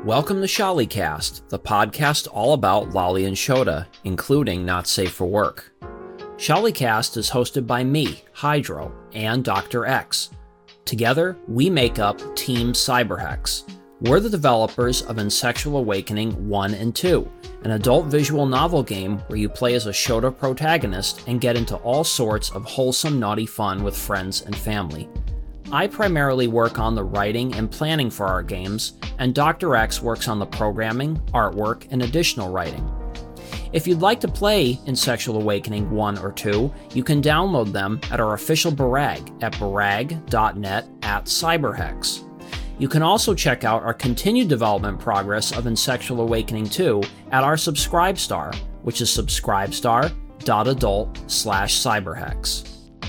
Welcome to Shollycast, the podcast all about Lolly and Shota, including Not Safe for Work. Shollycast is hosted by me, Hydro, and Dr. X. Together, we make up Team Cyberhex. We're the developers of Insexual Awakening 1 and 2, an adult visual novel game where you play as a Shota protagonist and get into all sorts of wholesome, naughty fun with friends and family. I primarily work on the writing and planning for our games, and Dr. X works on the programming, artwork, and additional writing. If you'd like to play Insexual Awakening 1 or 2, you can download them at our official Barag at barag.net/cyberhex. You can also check out our continued development progress of Insexual Awakening 2 at our Subscribestar, which is subscribestar.adult/cyberhex.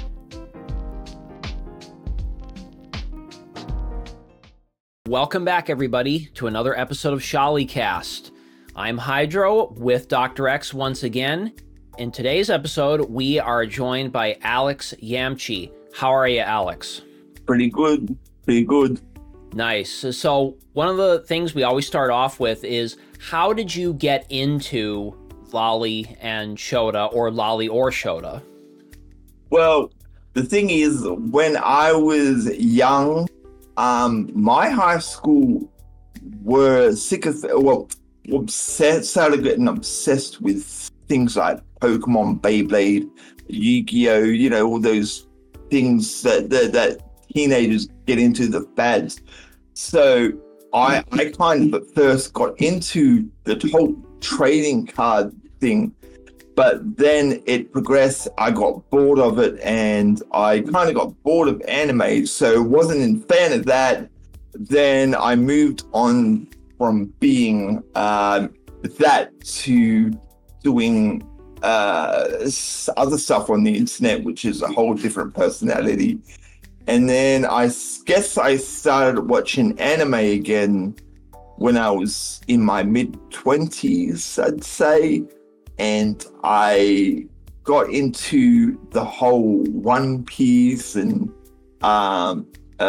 Welcome back, everybody, to another episode of Shollycast. I'm Hydro with Dr. X once again. In today's episode, we are joined by Alex Yamchi. How are you, Alex? Pretty good. Nice. So one of the things we always start off with is, how did you get into Lolly and Shota, or Lolly or Shota? Well, the thing is, when I was young, my high school were started getting obsessed with things like Pokemon, Beyblade, Yu-Gi-Oh, all those things that teenagers get into, the fads. So I kind of at first got into the whole trading card thing, but then it progressed. I got bored of it, and I kind of got bored of anime, so wasn't a fan of that. Then I moved on from being that to doing other stuff on the internet, which is a whole different personality. And then I guess I started watching anime again when I was in my mid-20s, I'd say. And I got into the whole One Piece and I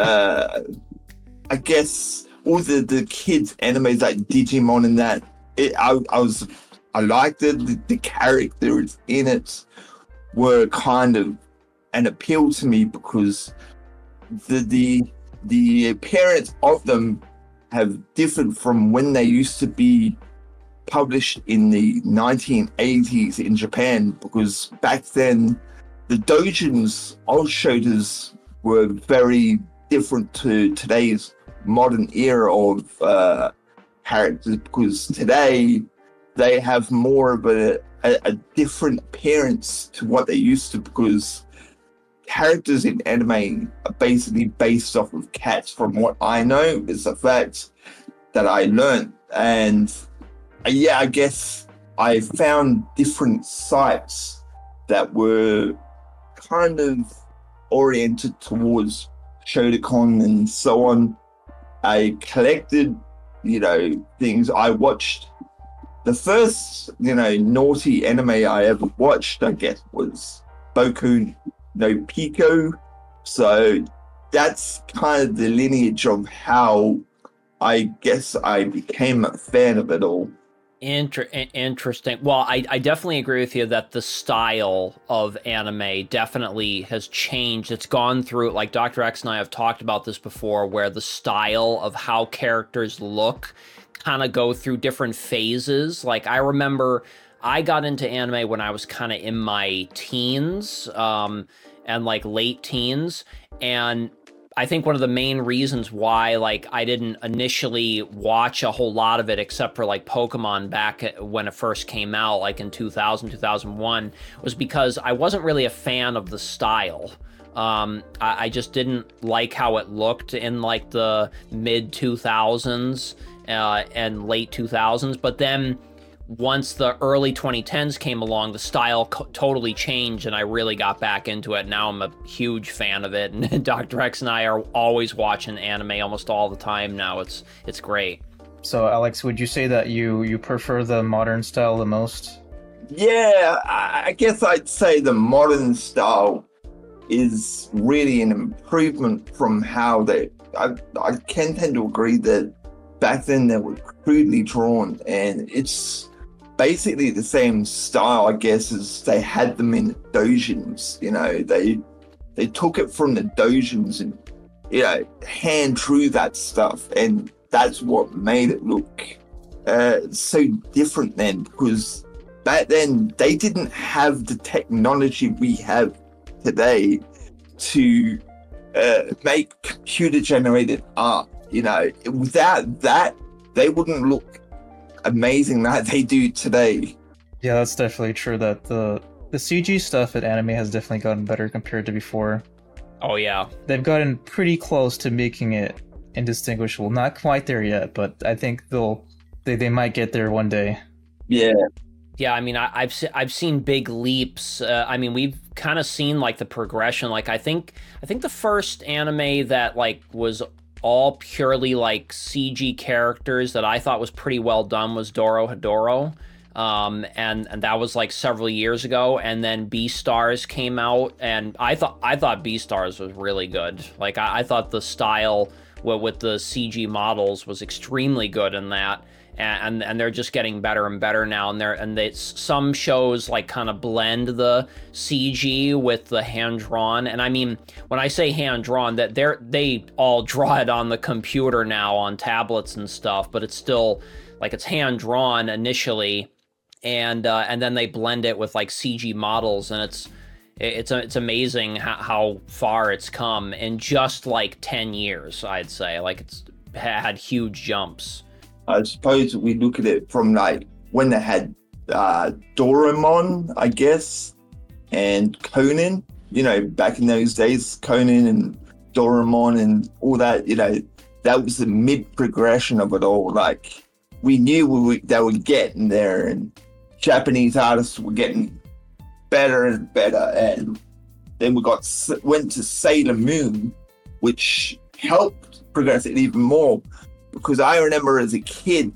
guess all the kids' animes like Digimon and that. I liked it. The characters in it were kind of an appeal to me because the appearance of them have differed from when they used to be published in the 1980s in Japan, because back then the doujins, old shotas, were very different to today's modern era of characters, because today they have more of a different appearance to what they used to, because characters in anime are basically based off of cats, from what I know. It's a fact that I learned. And I guess I found different sites that were kind of oriented towards Shotacon and so on. I collected, things. I watched the first, naughty anime I ever watched, I guess, was Boku no Pico. So that's kind of the lineage of how I guess I became a fan of it all. Interesting. Well, I definitely agree with you that the style of anime definitely has changed. It's gone through, like Dr. X and I have talked about this before, where the style of how characters look kind of go through different phases. Like, I remember I got into anime when I was kind of in my teens, and like late teens, and I think one of the main reasons why I didn't initially watch a whole lot of it, except for like Pokemon back when it first came out, like in 2000, 2001, was because I wasn't really a fan of the style. I just didn't like how it looked in like the mid 2000s and late 2000s. But then once the early 2010s came along, the style totally changed, and I really got back into it. Now I'm a huge fan of it, and Dr. X and I are always watching anime almost all the time now. It's great. So, Alex, would you say that you prefer the modern style the most? Yeah, I guess I'd say the modern style is really an improvement from how I can tend to agree that back then they were crudely drawn, and it's basically the same style, I guess, as they had them in doujins. You know, they took it from the doujins and, you know, hand drew that stuff, and that's what made it look so different then, because back then they didn't have the technology we have today to make computer generated art. You know, without that, they wouldn't look amazing like they do today. Yeah, that's definitely true. That the CG stuff at anime has definitely gotten better compared to before. Oh yeah, They've gotten pretty close to making it indistinguishable. Not quite there yet, but I think they might get there one day. Yeah. yeah. I mean, I've seen big leaps. I mean, we've kind of seen like the progression. Like I think the first anime that like was all purely like CG characters that I thought was pretty well done was Dorohedoro. And that was like several years ago, and then Beastars came out, and I thought Beastars was really good. Like I thought the style with the CG models was extremely good in that, and they're just getting better and better now. And some shows like kind of blend the CG with the hand drawn. And I mean, when I say hand drawn, that they all draw it on the computer now on tablets and stuff, but it's still like it's hand drawn initially. And then they blend it with like CG models, and it's amazing how far it's come in just like 10 years, I'd say. Like it's had huge jumps. I suppose we look at it from like when they had Doraemon, I guess, and Conan. You know, back in those days, Conan and Doraemon and all that. You know, that was the mid progression of it all. Like we knew they were getting there, and Japanese artists were getting better and better, and then we went to Sailor Moon, which helped progress it even more. Because I remember as a kid,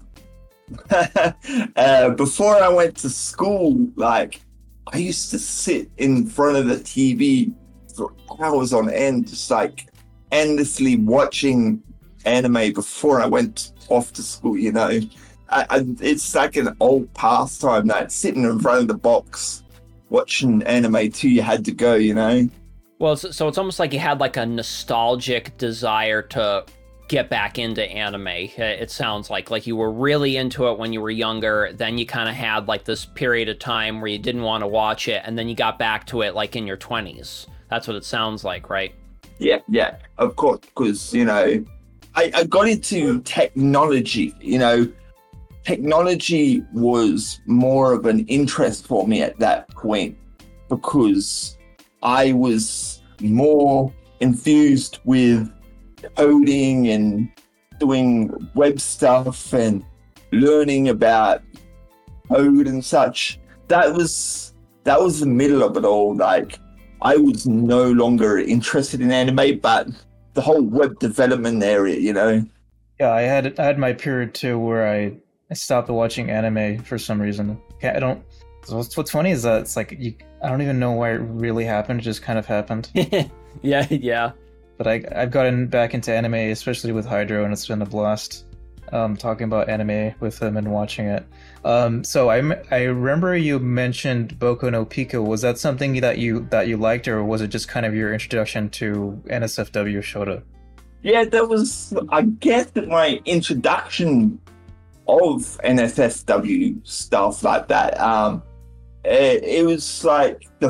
before I went to school, like I used to sit in front of the TV for hours on end, just like endlessly watching anime before I went off to school. You know. It's like an old pastime, that sitting in front of the box watching anime till you had to go, you know? Well, so it's almost like you had like a nostalgic desire to get back into anime. It sounds like you were really into it when you were younger, then you kind of had like this period of time where you didn't want to watch it, and then you got back to it like in your 20s. That's what it sounds like, right? Yeah, of course, because, you know, I got into technology, you know. Technology was more of an interest for me at that point, because I was more infused with coding and doing web stuff and learning about code and such. That was the middle of it all. Like I was no longer interested in anime, but the whole web development area, you know. Yeah, I had my period too where I stopped watching anime for some reason. I don't. What's funny is that it's like I don't even know why it really happened. It just kind of happened. Yeah. But I've gotten back into anime, especially with Hydro, and it's been a blast talking about anime with him and watching it. So I remember you mentioned Boku no Pico. Was that something that you liked, or was it just kind of your introduction to NSFW Shota? Yeah, that was, I guess, my introduction of NSFW stuff like that. It was like the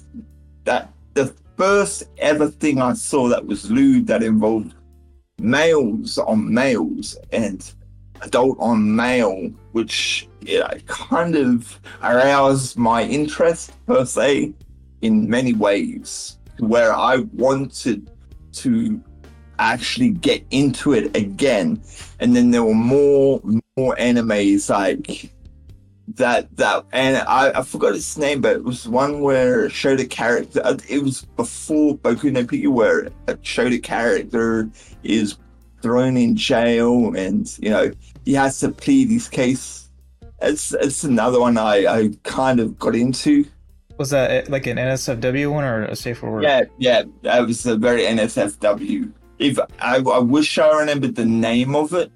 first ever thing I saw that was lewd, that involved males on males and adult on male, which kind of aroused my interest per se in many ways, where I wanted to actually get into it again. And then there were more animes like that and I forgot its name, but it was one where it showed a character. It was before Boku no Pico, where it showed a character is thrown in jail, and he has to plead his case. It's another one I kind of got into. Was that like an NSFW one or a safer word? Yeah, that was a very NSFW. If I wish I remembered the name of it,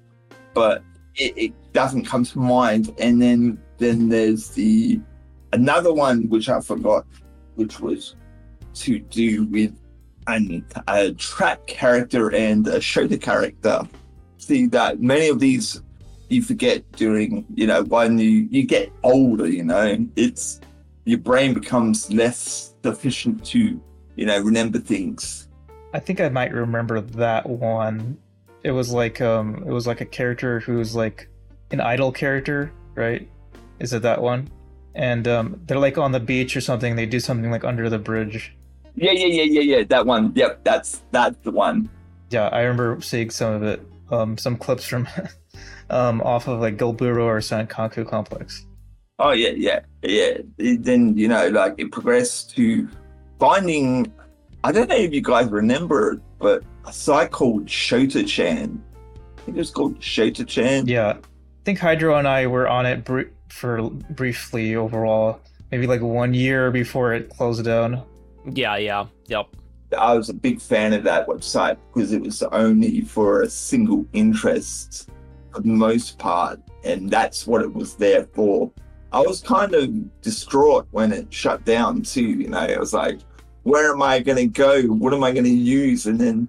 but it doesn't come to mind. And then there's another one which I forgot, which was to do with a trap character and a Shota character. See that many of these you forget during, when you get older, it's your brain becomes less sufficient to, remember things. I think I might remember that one. It was like a character who's like an idol character, right? Is it that one? And they're like on the beach or something. They do something like under the bridge. Yeah. That one. Yep, that's the one. Yeah, I remember seeing some of it. Some clips from off of like Gilburo or Sankaku Complex. Oh yeah. Then it progressed to finding. I don't know if you guys remember it, but a site called Shota-chan. I think it was called Shota-chan. Yeah, I think Hydro and I were on it for briefly overall, maybe like 1 year before it closed down. Yeah, yep. I was a big fan of that website because it was only for a single interest for the most part, and that's what it was there for. I was kind of distraught when it shut down too. I was like, where am I going to go? What am I going to use? And then,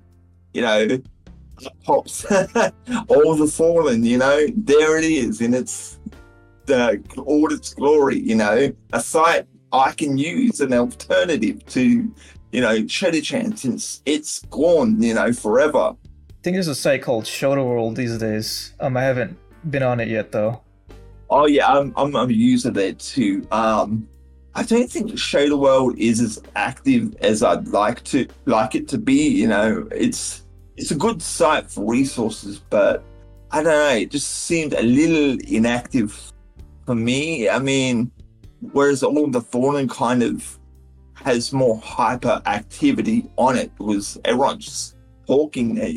pops All the Fallen, there it is, and it's all its glory, a site I can use an alternative to, Shota-chan, since it's gone, forever. I think there's a site called Shota World these days. I haven't been on it yet though. Oh yeah, I'm a user there too. I don't think Shota World is as active as I'd like it to be. It's a good site for resources, but I don't know. It just seemed a little inactive for me. I mean, whereas All the Fallen kind of has more hyper activity on it because everyone's just talking there.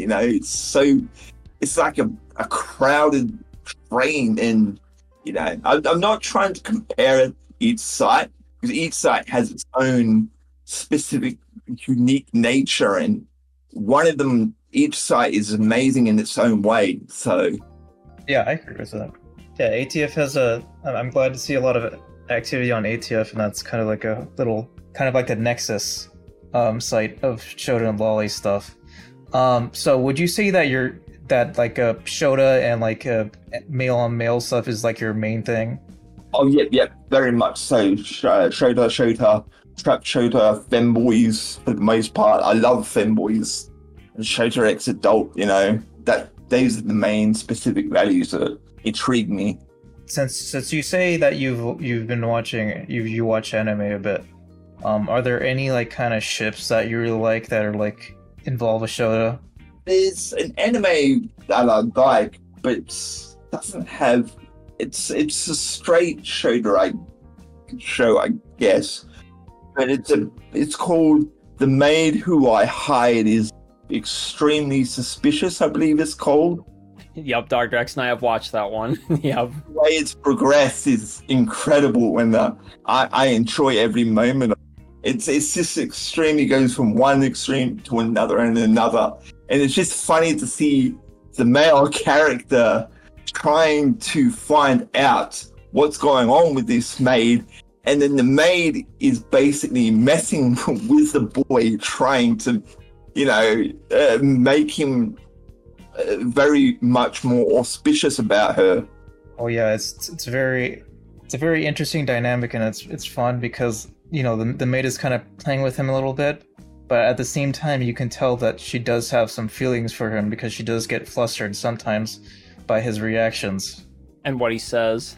It's like a crowded train, and I'm not trying to compare each site, because each site has its own specific, unique nature, and one of them, each site is amazing in its own way. So, yeah, I agree with that. Yeah, ATF has I'm glad to see a lot of activity on ATF, and that's kind of like a little, kind of like the nexus site of Shota and Lolly stuff. So would you say that Shota and like male on male stuff is like your main thing? Oh yeah, very much so. Shota, Trap Shota, Femboys for the most part. I love Femboys. And Shota X Adult, that those are the main specific values that intrigue me. Since you say that you've been watching, you watch anime a bit, are there any like kind of ships that you really like that are like involve a Shota? There's an anime that I like, but it doesn't have. It's a straight Shota show, I guess, but it's called The Maid Who I Hired Is Extremely Suspicious, I believe it's called. Yep, Dr. X and I have watched that one. Yep. The way it's progressed is incredible, and I enjoy every moment. It's just extremely goes from one extreme to another and another, and it's just funny to see the male character trying to find out what's going on with this maid, and then the maid is basically messing with the boy, trying to, make him very much more auspicious about her. Oh yeah, it's a very interesting dynamic, and it's fun because the maid is kind of playing with him a little bit, but at the same time you can tell that she does have some feelings for him because she does get flustered sometimes by his reactions and what he says.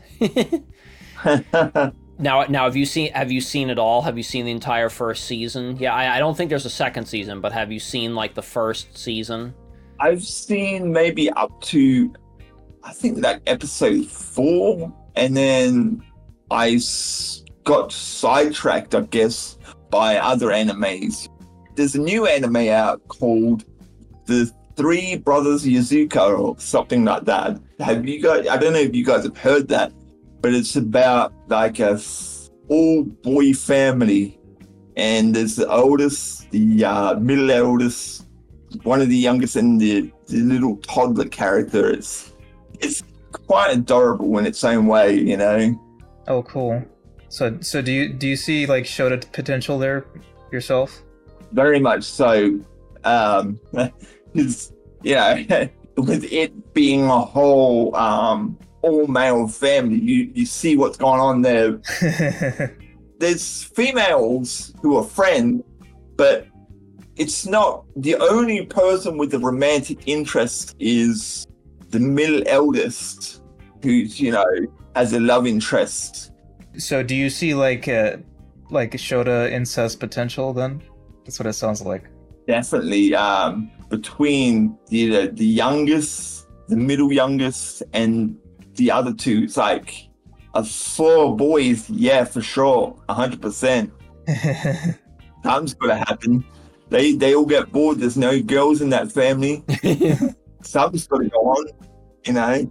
Now, have you seen it all? Have you seen the entire first season? Yeah, I don't think there's a second season, but have you seen like the first season? I've seen maybe up to, I think, like episode 4, and then I got sidetracked, I guess, by other animes. There's a new anime out called The Three Brothers Yazuka or something like that. Have you guys? I don't know if you guys have heard that, but it's about like a all-boy family, and there's the oldest, the middle eldest, one of the youngest, and the little toddler character. It's it's quite adorable in its own way, you know. Oh, cool. So do you see like Shota potential there yourself? Very much so. It's, you know, with it being a whole all male family, you see what's going on there. There's females who are friends, but it's not the only person with a romantic interest is the middle eldest, who's, you know, has a love interest. So do you see like Shota incest potential then? That's what it sounds like. Definitely between the youngest, the middle youngest, and the other two, it's like four boys. Yeah, for sure, 100%. Something's gotta happen. They all get bored. There's no girls in that family. Something's gotta go on, you know.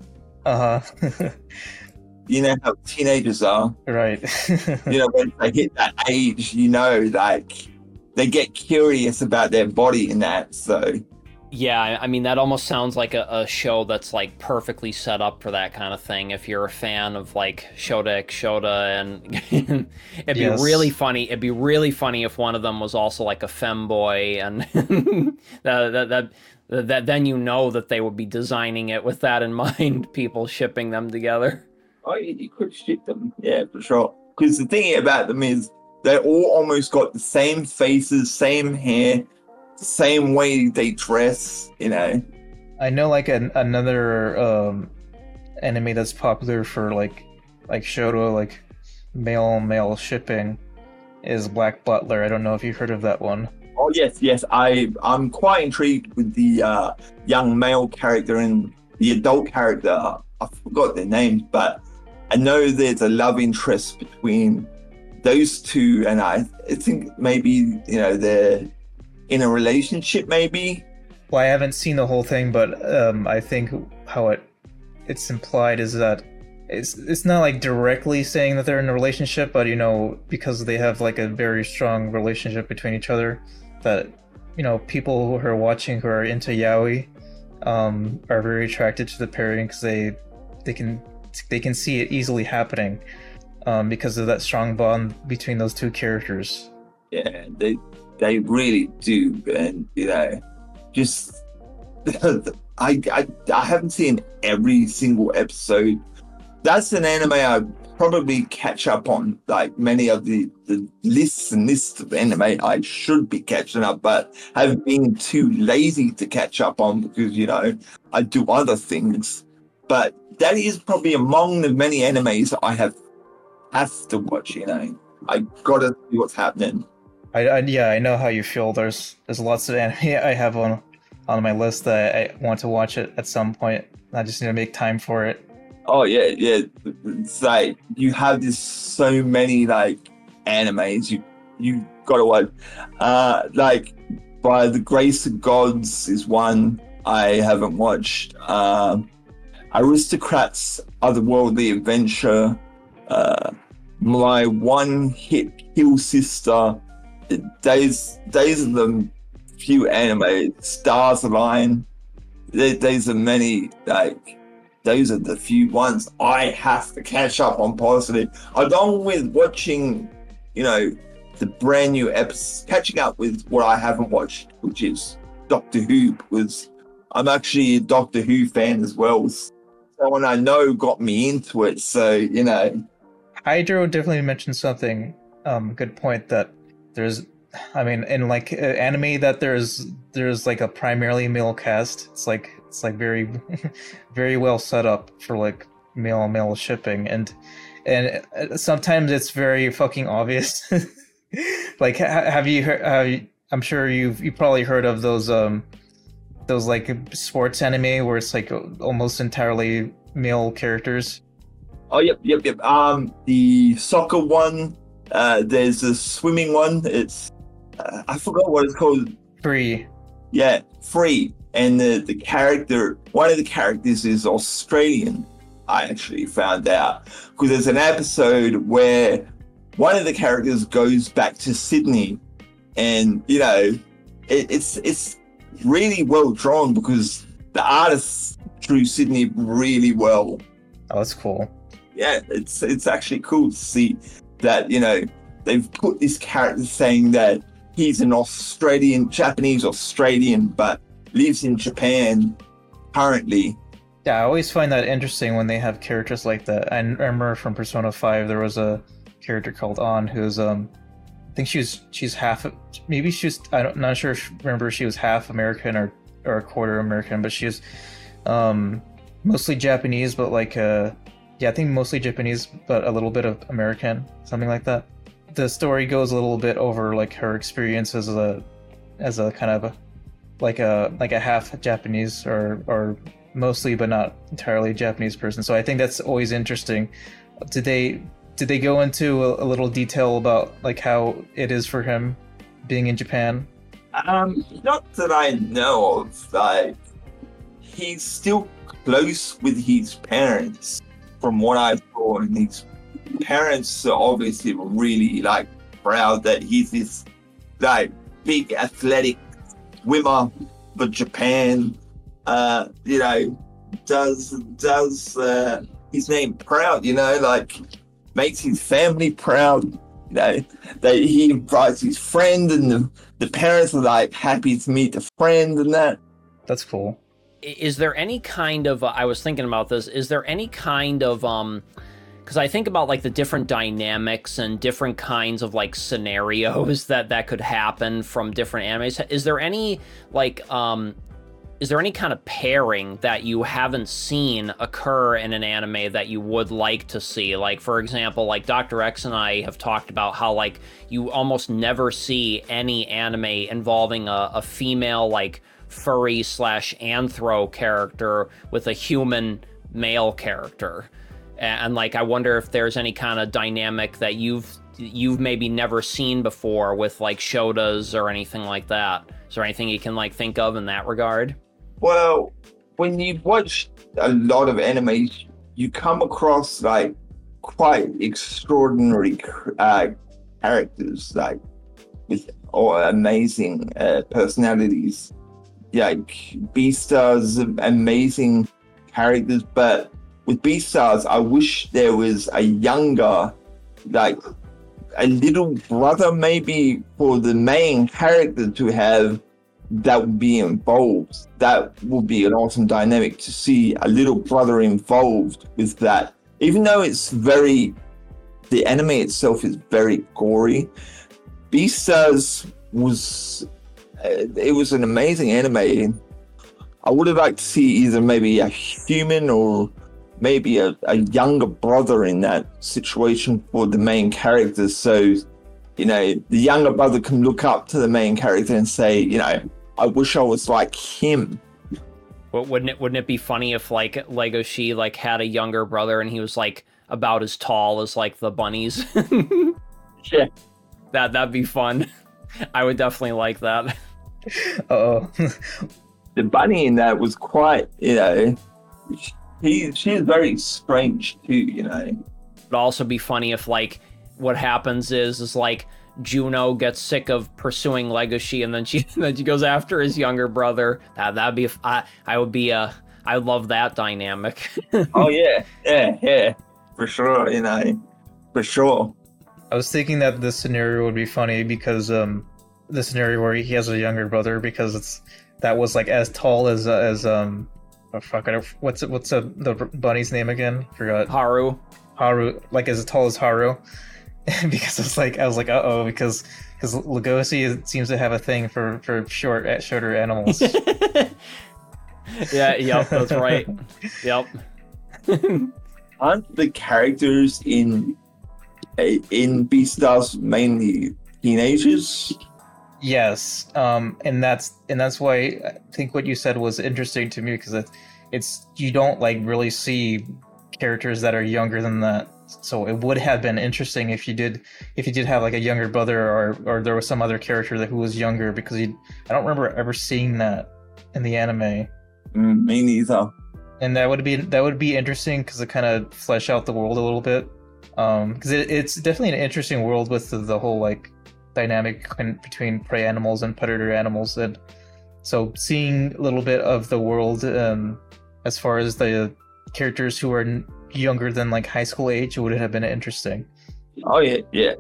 You know how teenagers are, Right. you know, when they hit that age, you know, like they get curious about their body and that. So Yeah, I mean, that almost sounds like a show that's like perfectly set up for that kind of thing. If you're a fan of like Shota and it'd be Yes. really funny. It'd be really funny if one of them was also like a femboy, and that then you know that they would be designing it with that in mind. People shipping them together. oh, you could ship them, yeah, for sure. Because the thing about them is they all almost got the same faces, same hair, same way they dress, you know. I know like another anime that's popular for like Shota, like male shipping, is Black Butler. I don't know if you've heard of that one. Oh yes, I'm quite intrigued with the young male character and the adult character. I forgot their names, but I know there's a love interest between those two, and I think maybe, you know, they're in a relationship, maybe. Well, I haven't seen the whole thing, but I think how it's implied is that it's not like directly saying that they're in a relationship, but you know, because they have like a very strong relationship between each other, that, you know, people who are watching who are into yaoi are very attracted to the pairing because they can see it easily happening because of that strong bond between those two characters. Yeah, they really do, and you know, just I haven't seen every single episode. That's an anime I probably catch up on, like many of the lists and lists of anime I should be catching up, but have been too lazy to catch up on because, you know, I do other things. But that is probably among the many animes I have to watch, you know. I gotta see what's happening. I know how you feel. There's lots of anime I have on my list that I want to watch it at some point. I just need to make time for it. Oh yeah. It's like you have this so many like animes you gotta watch. Like By the Grace of Gods is one I haven't watched. Aristocrats Otherworldly Adventure. My One Hit Kill Sister. Those are the few anime. Stars Align. There's are many, like, those are the few ones I have to catch up on personally, along with watching, you know, the brand new episodes, catching up with what I haven't watched, which is Doctor Who, because I'm actually a Doctor Who fan as well. Someone I know got me into it, so, you know. Hydro definitely mentioned something, good point, that there's, I mean, in like anime that there's like a primarily male cast. It's like very very well set up for like male shipping, and sometimes it's very fucking obvious. Like, have you heard? I'm sure you've probably heard of those like sports anime where it's like almost entirely male characters. Oh, yep. The soccer one. There's a swimming one. It's I forgot what it's called. Free. Yeah, Free. And the character, one of the characters is Australian. I actually found out because there's an episode where one of the characters goes back to Sydney, and you know, it's really well drawn because the artist Drew Sidney really well. Oh, that's cool. Yeah, it's actually cool to see that, you know, they've put this character saying that he's an Japanese Australian, but lives in Japan currently. Yeah, I always find that interesting when they have characters like that. I remember from Persona 5 there was a character called An who's I think she's half, maybe she's, not sure remember she was half American or a quarter American, but she's mostly Japanese, but like yeah, I think mostly Japanese, but a little bit of American, something like that. The story goes a little bit over like her experience as a kind of like a half Japanese or mostly but not entirely Japanese person. So I think that's always interesting. Did they go into a little detail about like how it is for him being in Japan? Not that I know of. Like, he's still close with his parents, from what I saw, and his parents are obviously really like proud that he's this like big athletic swimmer for Japan. You know, does his name proud, you know, like makes his family proud, you know, that he invites his friend and the parents are like happy to meet the friend and that. That's cool. Is there any kind of, I was thinking about this, is there any kind of, because I think about like the different dynamics and different kinds of like scenarios that could happen from different animes. Is there any like, is there any kind of pairing that you haven't seen occur in an anime that you would like to see? Like, for example, like Dr. X and I have talked about how like you almost never see any anime involving a female like furry / anthro character with a human male character. And like, I wonder if there's any kind of dynamic that you've maybe never seen before with like shotas or anything like that. Is there anything you can like think of in that regard? Well, when you've watched a lot of animes, you come across like quite extraordinary characters, like with amazing personalities. Like Beastars, amazing characters, but with Beastars, I wish there was a younger, like a little brother maybe for the main character to have that would be involved. That would be an awesome dynamic to see a little brother involved with that. Even though the anime itself is very gory, Beastars was an amazing anime. I would have liked to see either maybe a human or maybe a younger brother in that situation for the main character. So, you know, the younger brother can look up to the main character and say, you know, I wish I was like him. Well, wouldn't it be funny if like Legoshi like had a younger brother and he was like about as tall as like the bunnies? Yeah. That'd be fun. I would definitely like that. Uh-oh. The bunny in that was quite, you know, she is very strange too, you know. It'd also be funny if like what happens is like Juno gets sick of pursuing Legoshi and then she goes after his younger brother. That'd be I love that dynamic. Oh yeah, for sure, you know, for sure. I was thinking that this scenario would be funny because the scenario where he has a younger brother, because that was like as tall as oh fuck, what's the bunny's name again? Forgot. Haru, like as tall as Haru. Because I was like, uh-oh, because Legoshi seems to have a thing for shorter animals. Yep, that's right. Yep. Aren't the characters in Beastars mainly teenagers? Yes, and that's why I think what you said was interesting to me, because it's you don't like really see characters that are younger than that. So it would have been interesting if you did have like a younger brother or there was some other character who was younger, because I don't remember ever seeing that in the anime. Me neither. And that would be interesting because it kind of flesh out the world a little bit. Because it's definitely an interesting world with the whole like dynamic between prey animals and predator animals, and so seeing a little bit of the world as far as the characters who are younger than like high school age, it would have been interesting. Oh yeah.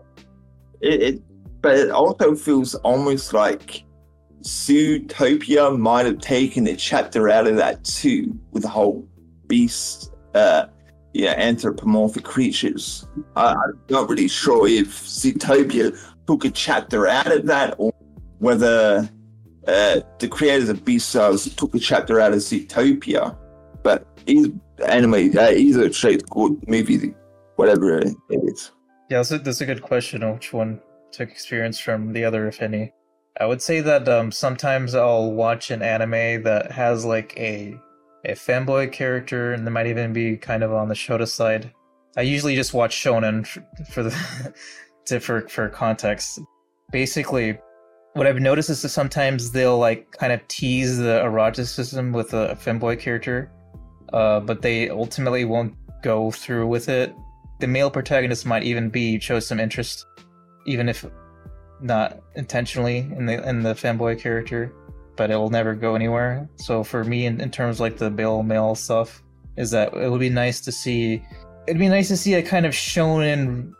But it also feels almost like Zootopia might have taken a chapter out of that too, with the whole beast, anthropomorphic creatures. I'm not really sure if Zootopia took a chapter out of that, or whether the creators of Beastars took a chapter out of Zootopia. But either a straight good movie, whatever it is. Yeah, that's a good question of which one took experience from the other, if any. I would say that sometimes I'll watch an anime that has like a fanboy character, and they might even be kind of on the shoujo side. I usually just watch shonen for the for context. Basically, what I've noticed is that sometimes they'll like kind of tease the eroticism with a femboy character, but they ultimately won't go through with it. The male protagonist might even show some interest, even if not intentionally in the fanboy character, but it will never go anywhere. So for me, in terms of like the male stuff, is that it would be nice to see. It'd be nice to see a kind of shonen,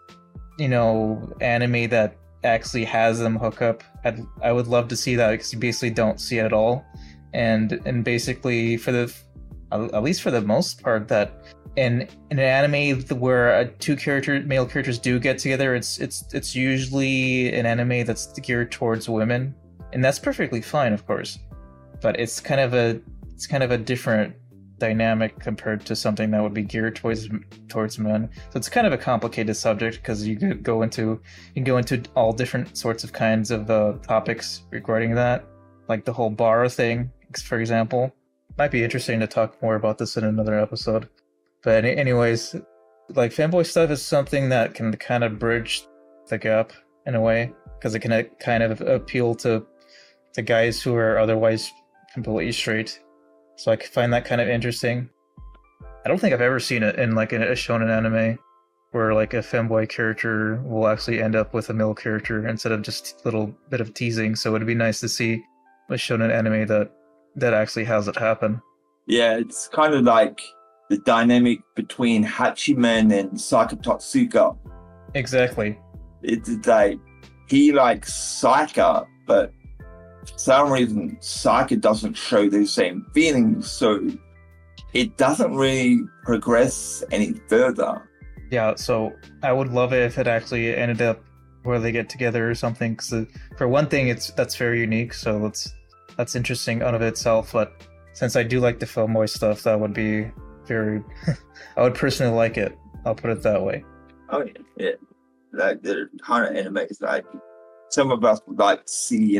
anime that actually has them hook up. I would love to see that, because you basically don't see it at all, and basically at least for the most part, that in an anime where two male characters do get together, it's usually an anime that's geared towards women, and that's perfectly fine, of course. But it's kind of a different dynamic compared to something that would be geared towards men. So it's kind of a complicated subject, because you can go into all different sorts of kinds of topics regarding that, like the whole bar thing, for example. Might be interesting to talk more about this in another episode. But anyways, like fanboy stuff is something that can kind of bridge the gap in a way, because it can kind of appeal to guys who are otherwise completely straight. So I find that kind of interesting. I don't think I've ever seen it in like a shonen anime where like a femboy character will actually end up with a male character instead of just a little bit of teasing. So it'd be nice to see a shonen anime that actually has it happen. Yeah, it's kind of like the dynamic between Hachiman and Sakatotsuka. Exactly. It's like he likes Saika, but for some reason Saika doesn't show those same feelings, so it doesn't really progress any further. Yeah, so I would love it if it actually ended up where they get together or something, because for one thing, that's very unique, so that's interesting out of itself. But since I do like the fanboy stuff, that would be very I would personally like it, I'll put it that way. Oh yeah. Like there are a ton of animes, like some of us would like to see,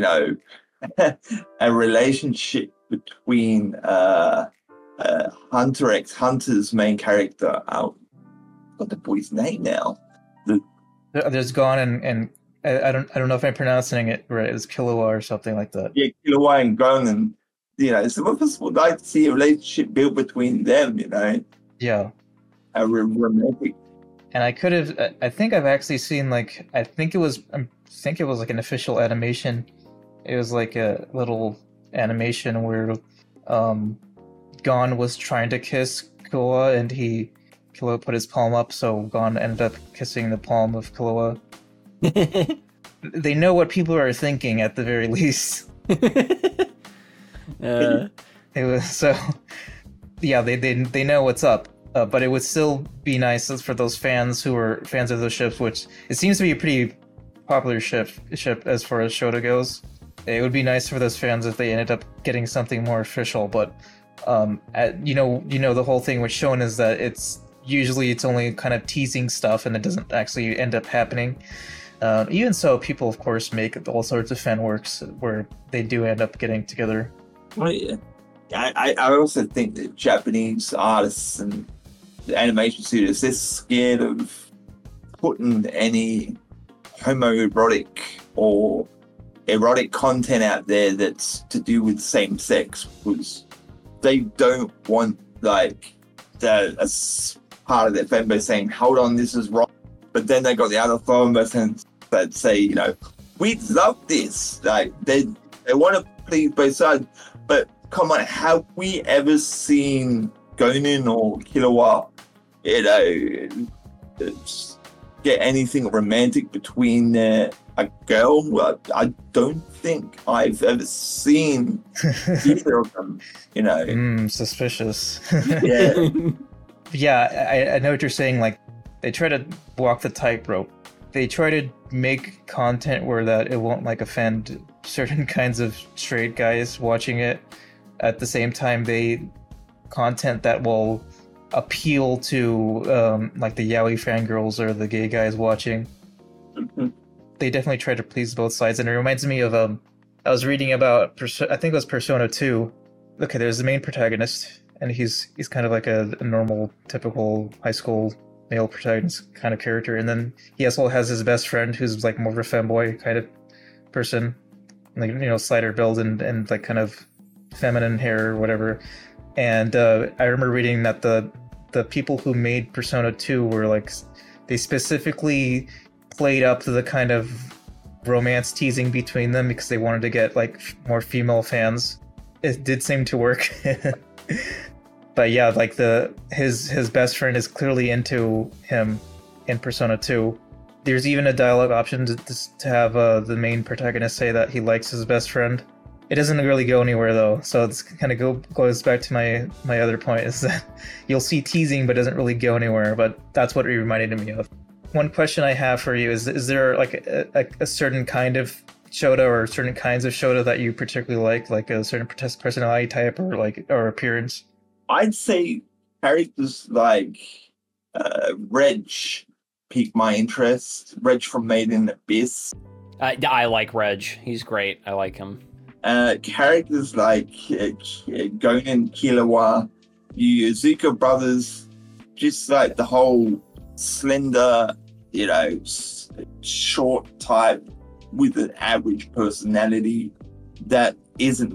a relationship between Hunter x Hunter's main character. I've got the boy's name now. There's Gon and I don't know if I'm pronouncing it right. It's Killua or something like that. Yeah, Killua and Gon, and some of us would like to see a relationship built between them. Yeah. A romantic. And I think I've actually seen I think it was like an official animation. It was like a little animation where Gon was trying to kiss Killua, and Killua put his palm up, so Gon ended up kissing the palm of Killua. They know what people are thinking at the very least. It was so. Yeah, they know what's up. But it would still be nice for those fans who are fans of those ships, which it seems to be a pretty popular ship as far as shoujo goes. It would be nice for those fans if they ended up getting something more official. But the whole thing with shonen is that it's only kind of teasing stuff, and it doesn't actually end up happening. Even so, people of course make all sorts of fan works where they do end up getting together. Well, yeah. I also think that Japanese artists and the animation studios, they're scared of putting any homoerotic or erotic content out there that's to do with same sex, because they don't want a part of their fan base saying, hold on, this is wrong. But then they got the other fan base that say, we love this. They want to please both sides, but come on, have we ever seen Gonin or Killua, get anything romantic between a girl? Well, I don't think I've ever seen either of them, Suspicious. Yeah. Yeah, I know what you're saying. Like, they try to walk the tightrope. They try to make content where that it won't like offend certain kinds of straight guys watching it. At the same time, they content that will appeal to like the yaoi fangirls or the gay guys watching. Mm-hmm. They definitely try to please both sides, and it reminds me of I was reading about I think it was Persona 2. Okay, there's the main protagonist, and he's kind of like a normal, typical high school male protagonist kind of character, and then he also has his best friend who's like more of a femboy kind of person, like slighter build and like kind of feminine hair or whatever. And I remember reading that the people who made Persona 2 were like, they specifically played up to the kind of romance teasing between them because they wanted to get like more female fans. It did seem to work. But yeah, like his best friend is clearly into him in Persona 2. There's even a dialogue option to have the main protagonist say that he likes his best friend. It doesn't really go anywhere though, so it's kind of goes back to my other point, is that you'll see teasing but it doesn't really go anywhere. But that's what it reminded me of. One question I have for you is there like a certain kind of shota or certain kinds of shota that you particularly like a certain personality type or appearance? I'd say characters like Reg piqued my interest. Reg from Made in Abyss. I like Reg. He's great. I like him. Characters like Gonin, Killua, Yuzuka brothers, just like the whole slender, short type with an average personality that isn't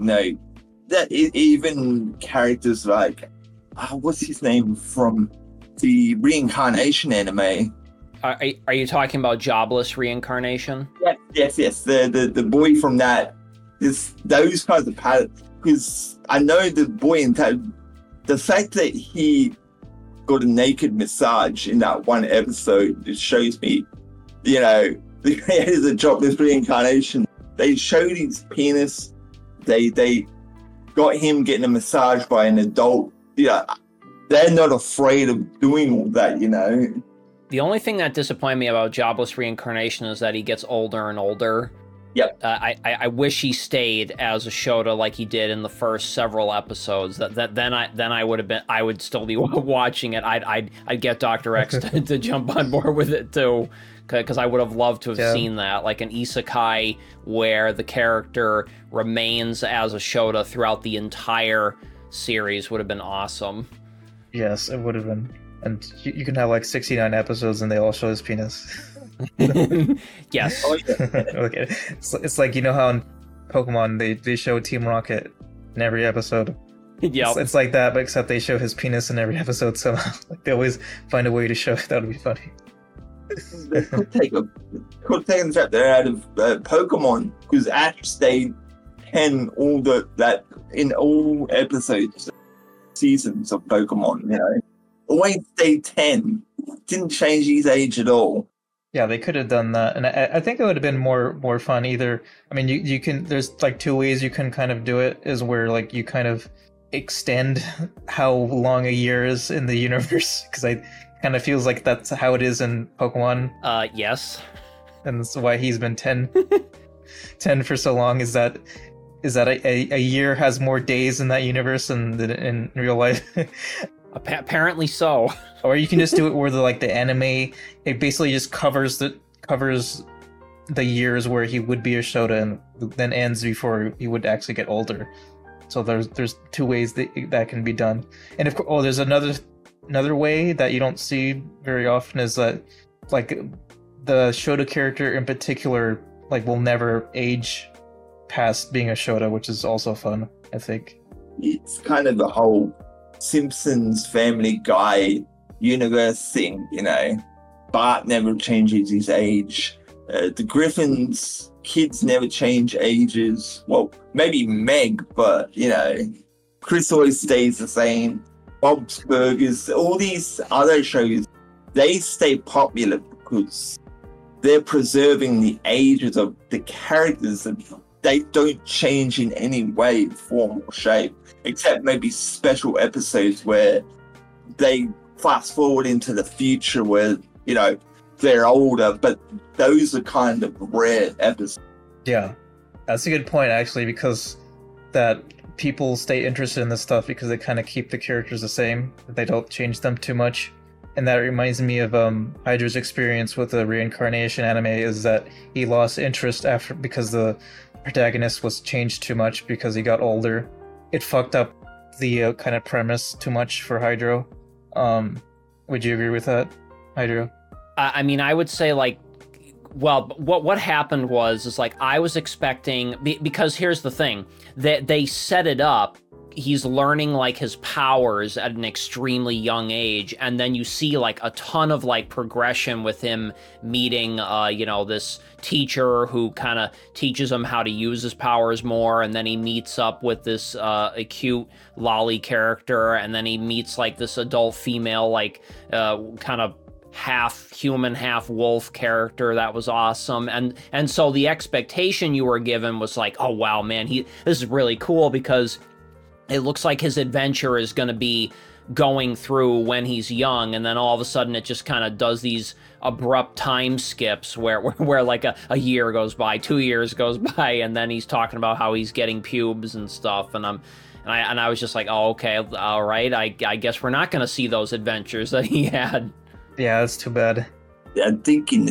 even characters like what's his name from the Reincarnation anime? Are you talking about Jobless Reincarnation? Yes. The boy from that. Those kinds of patterns. Because I know the boy in that, the fact that he got a naked massage in that one episode, it shows me, he has a jobless reincarnation. They showed his penis. They got him getting a massage by an adult. They're not afraid of doing all that, The only thing that disappointed me about Jobless Reincarnation is that he gets older and older. Yep. I wish he stayed as a shota like he did in the first several episodes. Then I would still be watching it. I'd get Dr. X to jump on board with it too, because I would have loved to have seen that, like an isekai where the character remains as a shota throughout the entire series would have been awesome. Yes, it would have been. And you can have like 69 episodes and they all show his penis. Yes. Oh, yeah. Okay. It's like, how in Pokemon they show Team Rocket in every episode. Yeah. It's like that, but except they show his penis in every episode somehow. Like they always find a way to show it. That would be funny. They could take a chapter out of Pokemon, because Ash stayed 10 in all episodes, seasons of Pokemon. Always stayed 10. Didn't change his age at all. Yeah, they could have done that, and I think it would have been more fun. Either, I mean, you can. There's like two ways you can kind of do it. Is where like you kind of extend how long a year is in the universe, because I kind of feels like that's how it is in Pokemon. Yes. And that's why he's been 10 for so long. Is that a year has more days in that universe than in real life? Apparently so. Or you can just do it where the anime, it basically just covers the years where he would be a shota and then ends before he would actually get older. So there's two ways that can be done. And of course, there's another way that you don't see very often, is that like the shota character in particular will never age past being a shota, which is also fun, I think. It's kind of the whole Simpsons Family Guy universe thing, Bart never changes his age. The Griffins kids never change ages. Well, maybe Meg, but Chris always stays the same. Bob's Burgers, all these other shows, they stay popular because they're preserving the ages of the characters and they don't change in any way, form, or shape, except maybe special episodes where they fast forward into the future where, you know, they're older, but those are kind of rare episodes. Yeah, that's a good point, actually, because that people stay interested in this stuff because they kind of keep the characters the same. They don't change them too much. And that reminds me of Hydra's experience with the reincarnation anime, is that he lost interest after because the protagonist was changed too much because he got older. It fucked up the kind of premise too much for Hydro. Would you agree with that, Hydro? I mean, I would say, like, well, what happened is like I was expecting, because here's the thing, that they set it up. He's learning like his powers at an extremely young age, and then you see like a ton of like progression with him meeting this teacher who kind of teaches him how to use his powers more, and then he meets up with this acute lolly character, and then he meets like this adult female like kind of half human half wolf character that was awesome. And so the expectation you were given was like, oh wow, man, this is really cool, because it looks like his adventure is going to be going through when he's young, and then all of a sudden it just kind of does these abrupt time skips where like a year goes by, 2 years goes by, and then he's talking about how he's getting pubes and stuff, and I was just like, oh, okay, all right, I guess we're not going to see those adventures that he had. Yeah, that's too bad. I think the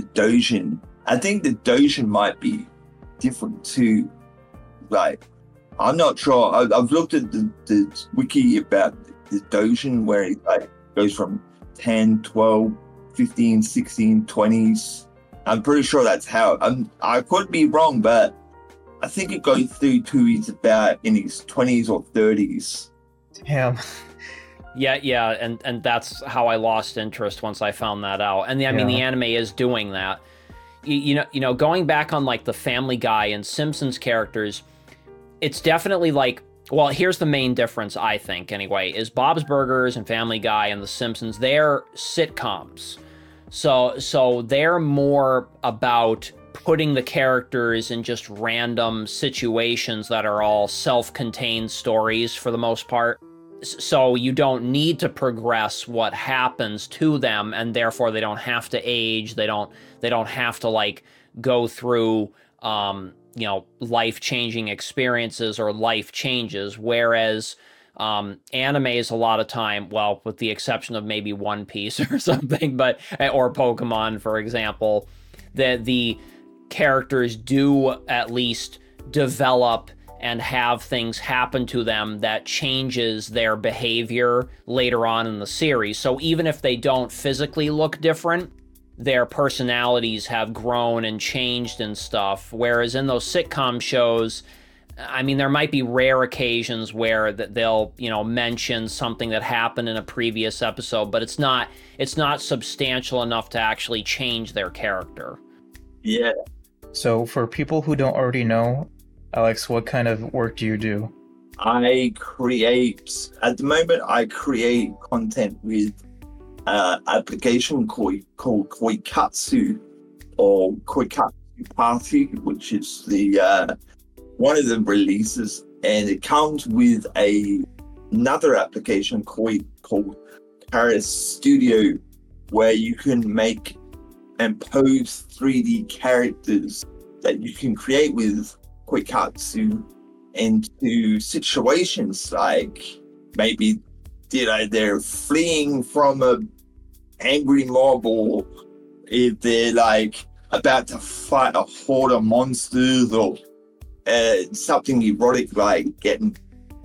Dojin might be different too. Like, I'm not sure. I've looked at the wiki about the Dojin, where it like goes from 10, 12, 15, 16, 20s. I'm pretty sure that's how. I could be wrong, but I think it goes through to he's about in his 20s or 30s. Damn. Yeah, and that's how I lost interest once I found that out. And I mean, the anime is doing that. You know, going back on like the Family Guy and Simpsons characters, it's definitely like, well, here's the main difference, I think, anyway, is Bob's Burgers and Family Guy and The Simpsons, they're sitcoms. So they're more about putting the characters in just random situations that are all self-contained stories for the most part. So you don't need to progress what happens to them, and therefore they don't have to age. They don't have to like go through life-changing experiences or life changes. Whereas animes a lot of time, well, with the exception of maybe One Piece or something, or Pokemon, for example, the characters do at least develop and have things happen to them that changes their behavior later on in the series. So even if they don't physically look different, their personalities have grown and changed and stuff. Whereas in those sitcom shows, I mean, there might be rare occasions where they'll, mention something that happened in a previous episode, but it's not substantial enough to actually change their character. Yeah. So for people who don't already know, Alex, what kind of work do you do? At the moment, I create content with an application called Koikatsu, or Koikatsu Party, which is the one of the releases, and it comes with another application called Paris Studio, where you can make and pose 3D characters that you can create with Koikatsu into situations like maybe they're fleeing from a angry mob, or if they're like about to fight a horde of monsters, or something erotic like getting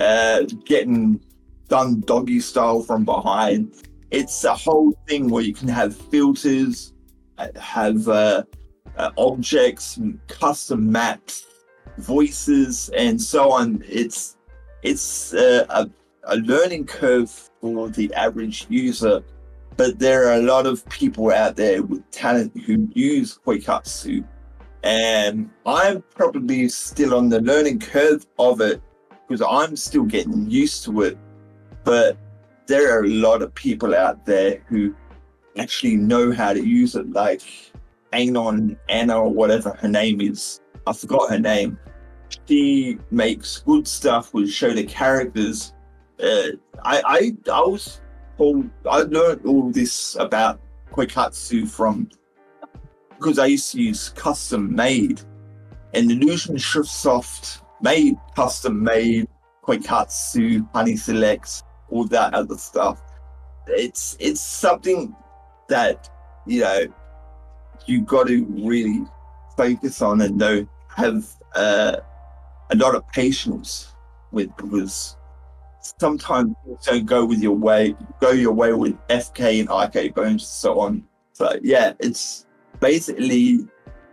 done doggy style from behind. It's a whole thing where you can have filters, have objects, custom maps, voices, and so on. It's a learning curve for the average user, but there are a lot of people out there with talent who use Koikatsu, and I'm probably still on the learning curve of it because I'm still getting used to it. But there are a lot of people out there who actually know how to use it, like Anna, or whatever her name is. I forgot her name. She makes good stuff with Shota characters. I learned all this about Koikatsu because I used to use custom made, and Illusion Shiftsoft made custom made Koikatsu, Honey Selects, all that other stuff. It's something that you got to really focus on and have a lot of patience with, because sometimes things don't go your way with FK and Arcade Bones and so on. So yeah, it's basically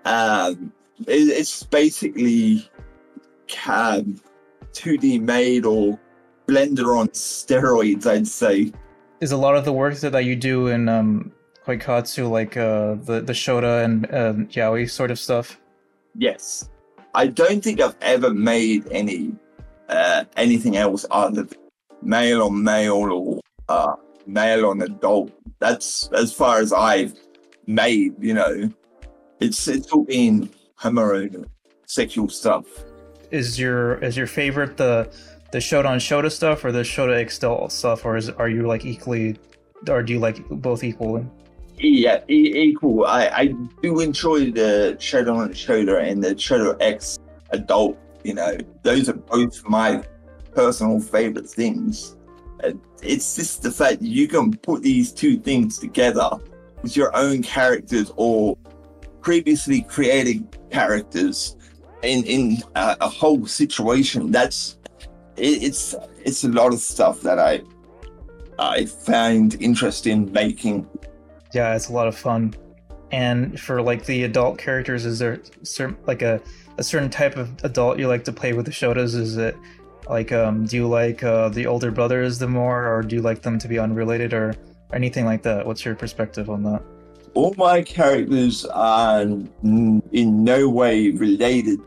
2D made or Blender on steroids, I'd say. Is a lot of the work that you do in Koikatsu like the Shota and yaoi sort of stuff? Yes. I don't think I've ever made anything else other than male on male or male on adult. That's as far as I've made, It's all been homosexual stuff. Is your favorite the Shota on Shota stuff or the Shota X stuff, or are you like equally, or do you like both equally? Yeah, equal. I do enjoy the Shota on Shota and the Shota X adult. Those are both my personal favorite things. It's just the fact that you can put these two things together with your own characters or previously created characters in a whole situation. It's a lot of stuff that I found interest in making. Yeah, it's a lot of fun. And for like the adult characters, is there a certain type of adult you like to play with the Shotas? Is it like do you like the older brothers the more, or do you like them to be unrelated or anything like that? What's your perspective on that? All my characters are in no way related.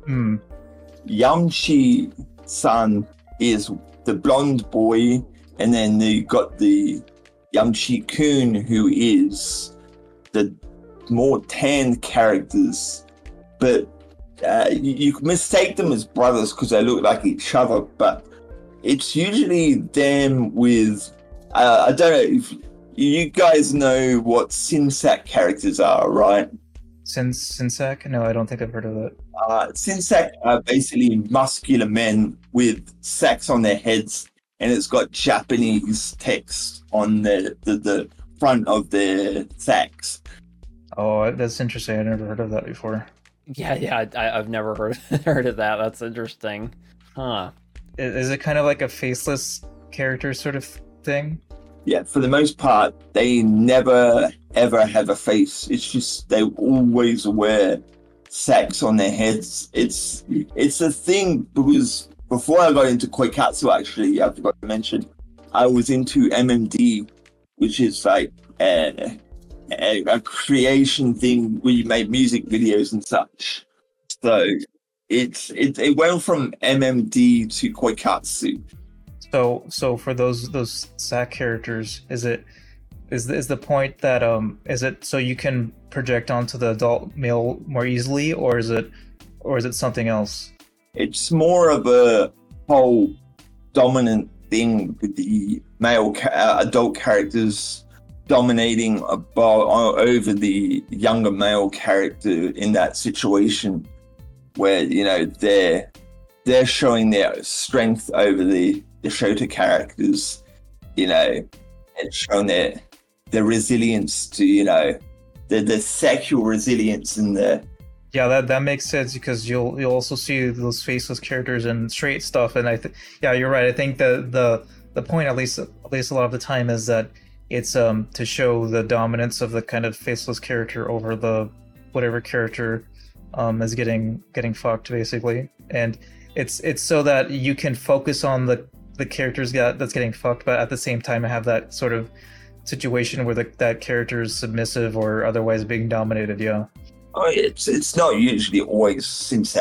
Yamchi-san is the blonde boy, and then you got the Yamchi-kun, who is the more tanned characters. But you can mistake them as brothers because they look like each other, but it's usually them with... I don't know if you guys know what Sinsac characters are, right? Sinsac? No, I don't think I've heard of that. Sinsac are basically muscular men with sacks on their heads, and it's got Japanese text on the front of their sacks. Oh, that's interesting. I never heard of that before. Yeah, I've never heard of that. That's interesting. Huh. Is it kind of like a faceless character sort of thing? Yeah, for the most part, they never ever have a face. It's just they always wear sacks on their heads. It's a thing because before I got into Koikatsu, actually, I forgot to mention, I was into MMD, which is like a creation thing where you make music videos and such. So it went from MMD to Koikatsu. So for those sack characters, is the point that is it so you can project onto the adult male more easily, or is it something else? It's more of a whole dominant thing with the male adult characters dominating over the younger male character in that situation, where they're showing their strength over the Shota characters, and showing their resilience to the sexual resilience and the... Yeah, that makes sense, because you'll also see those faceless characters and straight stuff, and yeah, you're right. I think the point, at least a lot of the time, is that it's to show the dominance of the kind of faceless character over the whatever character is getting fucked, basically, and it's so that you can focus on the characters that's getting fucked, but at the same time have that sort of situation where that character is submissive or otherwise being dominated. Yeah. Oh, it's not usually always Sinsac.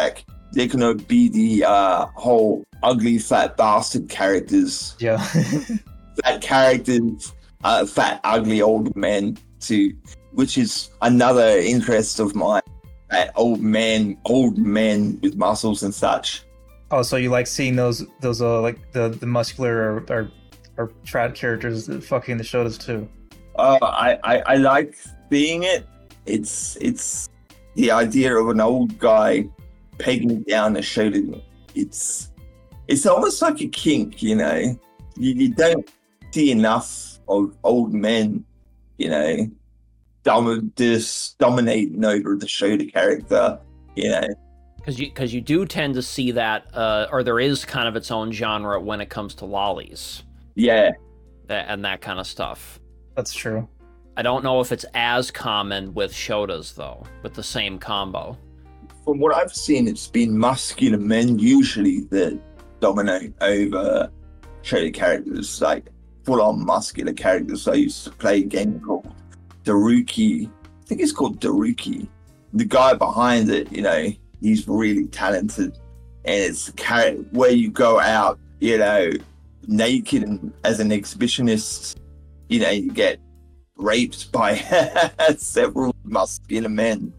they're gonna be the whole ugly fat bastard characters. Yeah. Fat characters, fat ugly old men too, which is another interest of mine. Fat old men with muscles and such. Oh, so you like seeing those like the muscular or fat characters fucking the Shotas too? I like seeing it. It's the idea of an old guy pegging down a Shota. It's almost like a kink, you know. You don't see enough of old men, you know, just dominating over the Shota character, you know. Because you do tend to see that, or there is kind of its own genre when it comes to lollies. Yeah. And that kind of stuff. That's true. I don't know if it's as common with Shotas, though, with the same combo. From what I've seen, it's been muscular men usually that dominate over Shota characters, like full-on muscular characters. I used to play a game called Daruki. I think it's called Daruki. The guy behind it, you know, he's really talented. And it's a character where you go out, you know, naked and as an exhibitionist, you know, you get raped by several muscular men.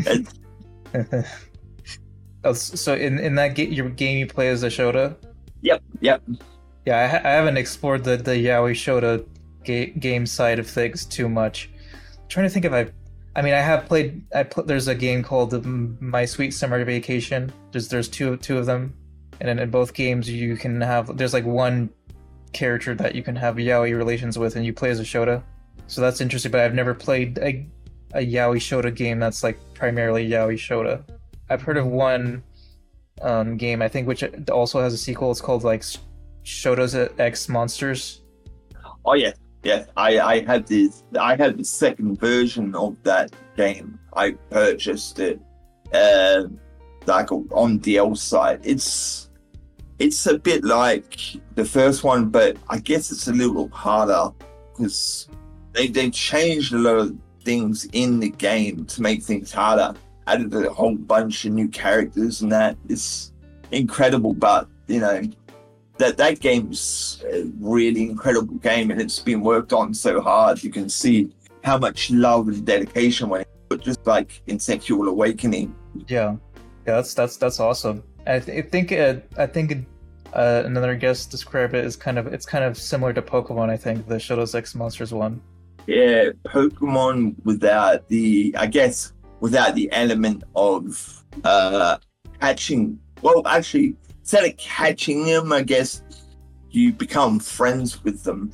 So in that your game you play as a Shota? Yep. Yeah, I haven't explored the yaoi Shota game side of things too much. I'm trying to think if I mean, I have played. There's a game called My Sweet Summer Vacation. There's two of them, and in both games you can have. There's like one character that you can have yaoi relations with, and you play as a Shota. So that's interesting. But I've never played a yaoi Shota game that's like primarily yaoi Shota. I've heard of one game, I think, which also has a sequel. It's called like Shota's X Monsters. Oh yeah. Yeah, I had the second version of that game. I purchased it like on DL site. It's a bit like the first one, but I guess it's a little harder because they changed a lot of things in the game to make things harder. Added a whole bunch of new characters, and that is incredible. But you know, that game's a really incredible game, and it's been worked on so hard. You can see how much love and dedication went into it, just like in Sexual Awakening. Yeah, that's awesome. I think another guest described it as kind of similar to Pokemon. I think the Shota's X Monsters one. Yeah, Pokemon without the element of catching. Well, actually, instead of catching them, I guess you become friends with them.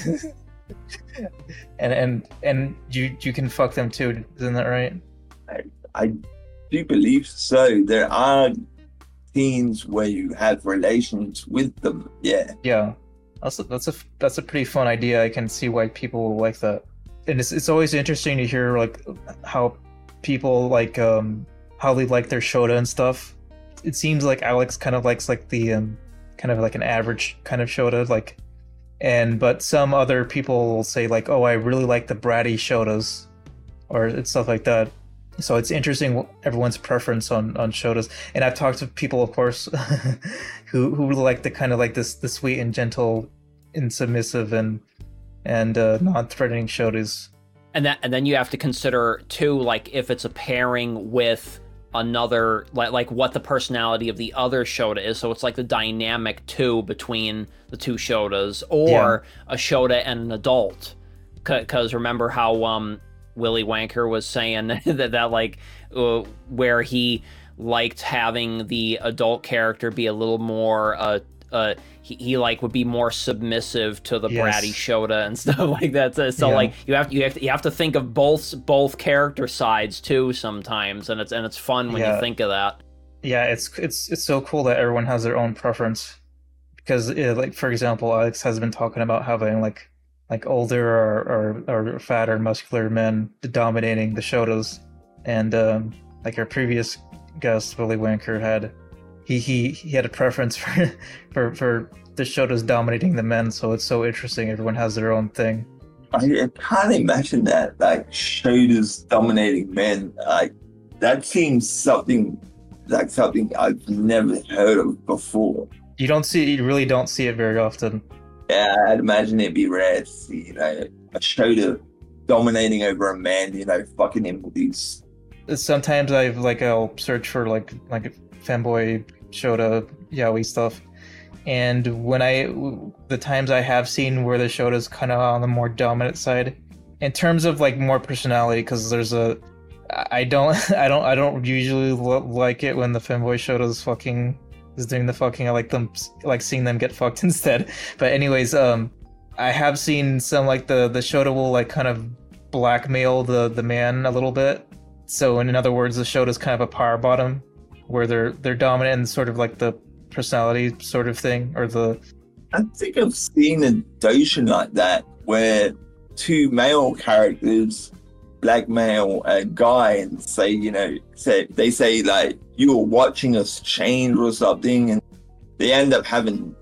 and you can fuck them too, isn't that right? I do believe so. There are scenes where you have relations with them. Yeah. Yeah. That's a pretty fun idea. I can see why people like that. And it's always interesting to hear like how people like how they like their Shota and stuff. It seems like Alex kind of likes like the kind of like an average kind of Shota, like, but some other people will say like, oh, I really like the bratty Shotas, or stuff like that. So it's interesting everyone's preference on Shotas. And I've talked to people, of course, who really like the kind of like the sweet and gentle and submissive and non-threatening Shotas. And then you have to consider too, like if it's a pairing with another, like what the personality of the other Shota is. So it's like the dynamic too between the two Shotas, or a Shota and an adult. Because remember how Willy Wanker was saying that like where he liked having the adult character be a little more he like would be more submissive to the bratty Shota and stuff like that. So like you have to think of both character sides too sometimes, and it's fun when you think of that. Yeah, it's so cool that everyone has their own preference, because like for example, Alex has been talking about having like older or fatter muscular men dominating the Shotas, and like our previous guest Willy Wanker had. He had a preference for the Shotas dominating the men, so it's so interesting. Everyone has their own thing. I can't imagine that, like Shotas dominating men. Like that seems something like something I've never heard of before. You really don't see it very often. Yeah, I'd imagine it'd be rare to see, a Shota dominating over a man, fucking him with these. Sometimes I'll search for like fanboy Shota yaoi stuff, and the times I have seen where the Shota's kind of on the more dominant side in terms of like more personality, because I don't usually like it when the fanboy Shota's fucking is doing the fucking. I like seeing them get fucked instead. But anyways, I have seen some like the Shota will like kind of blackmail the man a little bit. So in other words, the Shota's kind of a power bottom, where they're dominant and sort of like the personality sort of thing, or the. I think I've seen a doshin like that where two male characters blackmail a guy and say, they say like, you were watching us change or something, and they end up having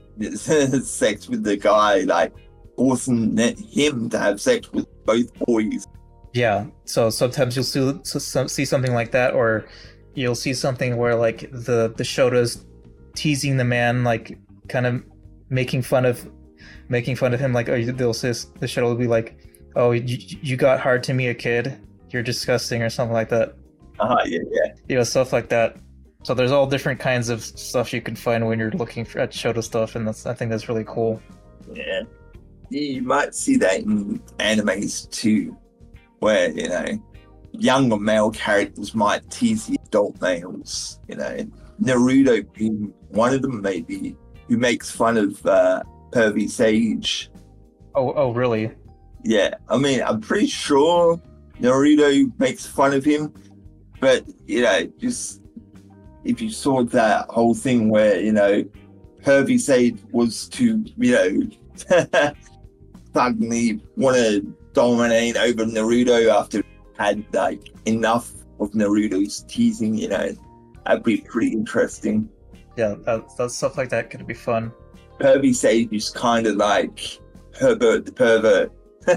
sex with the guy, like forcing him to have sex with both boys. Yeah, so sometimes you'll see something like that, or you'll see something where like the Shota's teasing the man, like kind of making fun of him, like they'll say the Shota will be like, "Oh, you got hard to me, a kid. You're disgusting," or something like that. Yeah. Stuff like that. So there's all different kinds of stuff you can find when you're looking at Shota stuff, and I think that's really cool. Yeah, you might see that in animes too, where younger male characters might tease the adult males. Naruto being one of them, maybe, who makes fun of pervy Sage. Oh, really? Yeah, I mean, I'm pretty sure Naruto makes fun of him, but just if you saw that whole thing where pervy Sage was to suddenly want to dominate over Naruto after had like enough of Naruto's teasing, that'd be pretty interesting. Yeah, that stuff like that could be fun. Pervy Sage is kind of like Herbert the pervert.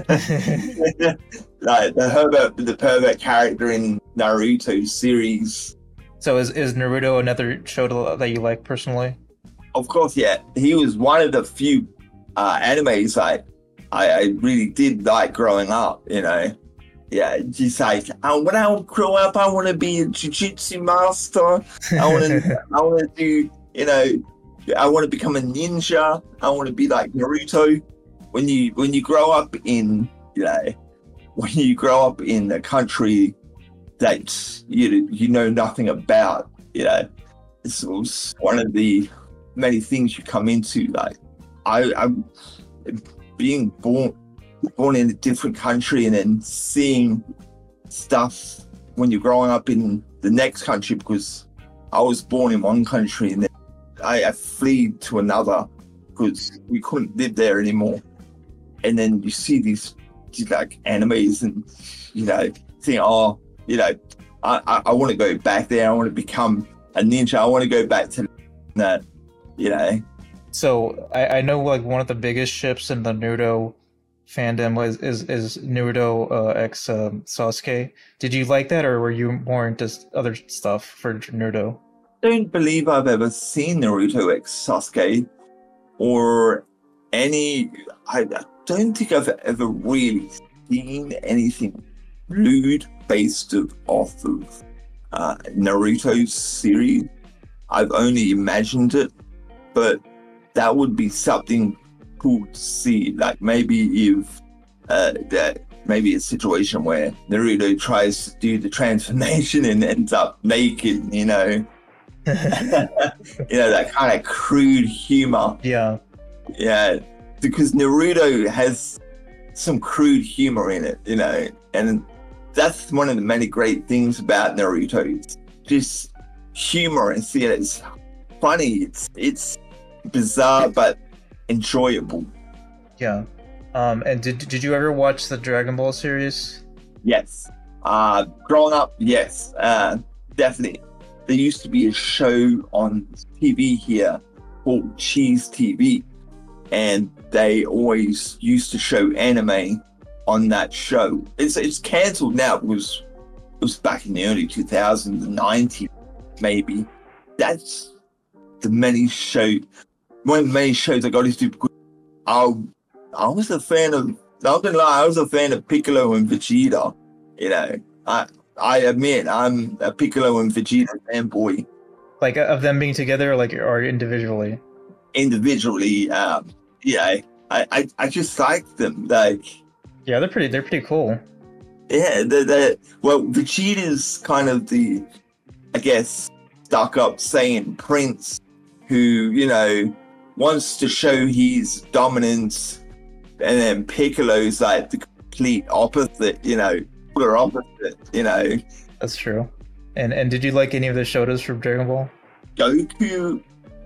Like the Herbert the pervert character in Naruto series. So is Naruto another Shota that you like personally? Of course, yeah. He was one of the few animes I really did like growing up, Yeah, just like, when I grow up, I want to be a jiu-jitsu master. I want to do, I want to become a ninja. I want to be like Naruto. When you grow up in, when you grow up in a country that you know nothing about, it's one of the many things you come into. Like, I'm being born in a different country and then seeing stuff when you're growing up in the next country, because I was born in one country and then I fled to another because we couldn't live there anymore. And then you see these like animes and think, I want to go back there. I want to become a ninja. I want to go back to that. So I know like one of the biggest ships in the Naruto fandom is Naruto x Sasuke. Did you like that, or were you more into other stuff for Naruto? I don't believe I've ever seen Naruto x Sasuke or any. I don't think I've ever really seen anything lewd based off of Naruto's series. I've only imagined it, but that would be something cool to see. Like maybe if maybe a situation where Naruto tries to do the transformation and ends up naked, that kind of crude humor. Yeah, because Naruto has some crude humor in it, and that's one of the many great things about Naruto. It's just humorous. It's funny. It's bizarre but enjoyable. Yeah. And did you ever watch the Dragon Ball series? Yes. Growing up, yes, definitely. There used to be a show on TV here called Cheese TV, and they always used to show anime on that show. It's cancelled now because it was back in the early 2000s and 90s. maybe. That's the many show. One of the many shows I got into. I was a fan of. Not gonna lie, I was a fan of Piccolo and Vegeta. You know, I admit I'm a Piccolo and Vegeta fanboy. Like of them being together, like or individually. Individually, I just like them. Like, Yeah, they're pretty cool. yeah, well, Vegeta's kind of the, I guess, stuck up Saiyan prince who, wants to show his dominance, and then Piccolo's like the complete opposite, polar opposite. That's true. And did you like any of the Shotas from Dragon Ball? Gohan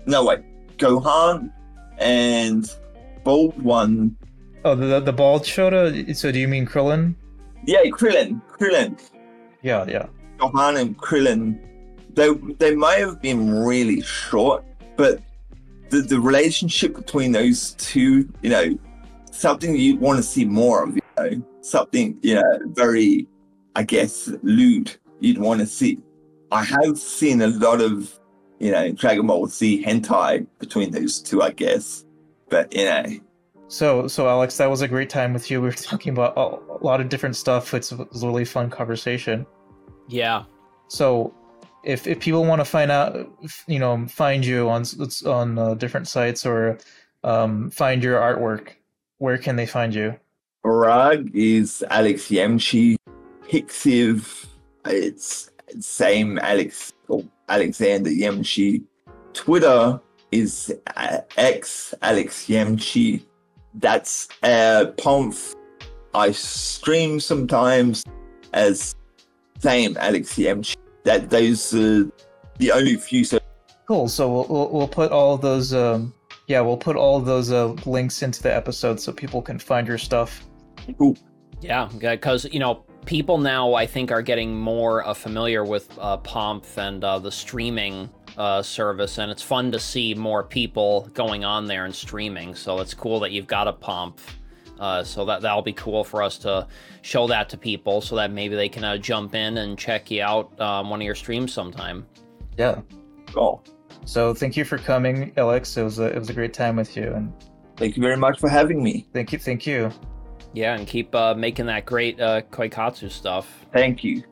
and Bald One. Oh, the bald Shota. So do you mean Krillin? Yeah, Krillin. Yeah. Gohan and Krillin. They may have been really short, but the relationship between those two, something you want to see more of, something, very, I guess, lewd you'd want to see. I have seen a lot of, Dragon Ball Z hentai between those two, I guess. But, So Alex, that was a great time with you. We were talking about a lot of different stuff. It was a really fun conversation. Yeah. So if people want to find out, find you on different sites or find your artwork, where can they find you? Rug is Alex Yamchi. Pixiv, it's same Alexander Yamchi. Twitter is X Alex Yamchi. That's Pomf. I stream sometimes as same Alex Yamchi. Those are the only few. So Cool. So we'll put all of those. We'll put all of those links into the episode so people can find your stuff. cool. Yeah, because, people now, I think, are getting more familiar with Pomp and the streaming service, and it's fun to see more people going on there and streaming, so it's cool that you've got a Pomp. So that'll be cool for us to show that to people so that maybe they can jump in and check you out one of your streams sometime. Yeah. Oh, So thank you for coming, Alex. It was a great time with you, and thank you very much for having me. thank you. Yeah, and keep making that great Koikatsu stuff. Thank you.